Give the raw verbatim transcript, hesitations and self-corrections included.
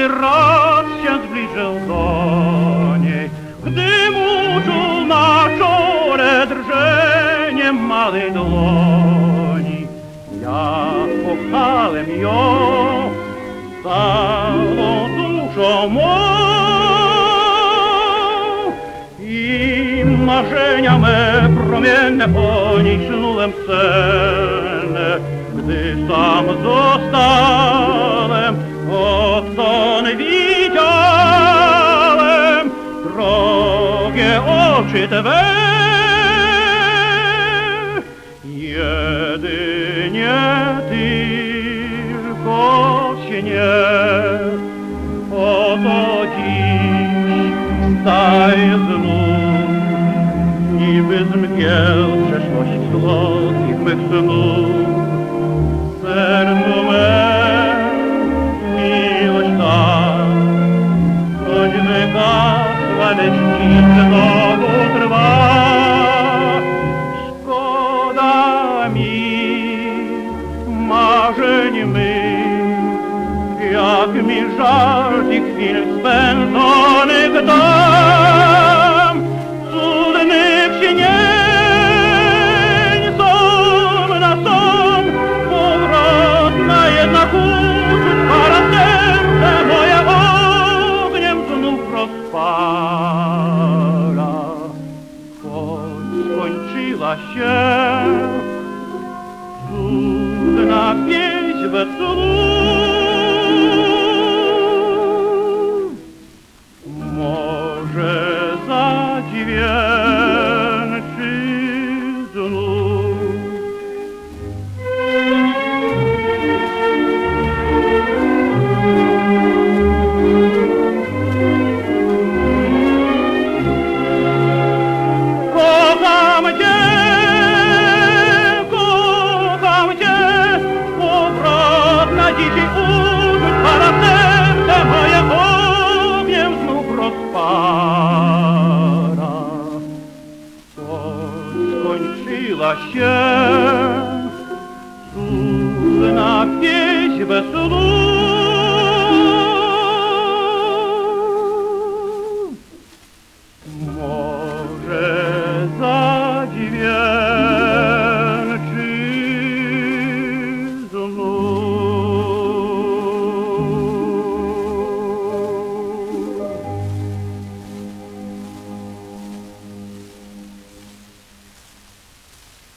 Kiedy raz się zbliżył do niej, gdy mu czuł na czole drżenie małej dłoni, ja kochałem ją całą duszą mą i marzenia me promienne o niej snułem senne, gdy sam zostałem, odtąd widziałem drogie oczy Twe. Jedynie tylko śnie, oto dziś staje znów, niby z mgieł przeszłość słodkich mych snów. Sercu mym miłość ta, choć wygasła, lecz dziś znowu trwa. Szkoda mi marzeń mych, jak mi żal tych chwil spędzonych tam, cudnych śnień, som na som, powrotna jednak uczuć para serce moje ogniem znów rozpala. Choć skończyła się cudna pieśń bez słów, może zadźwięczy znów. Kocham Cię, kocham Cię, powrotna dzisiaj uczuć para serce moje ogniem znów rozpala. Choć skończyła się cudna pieśń bez słów,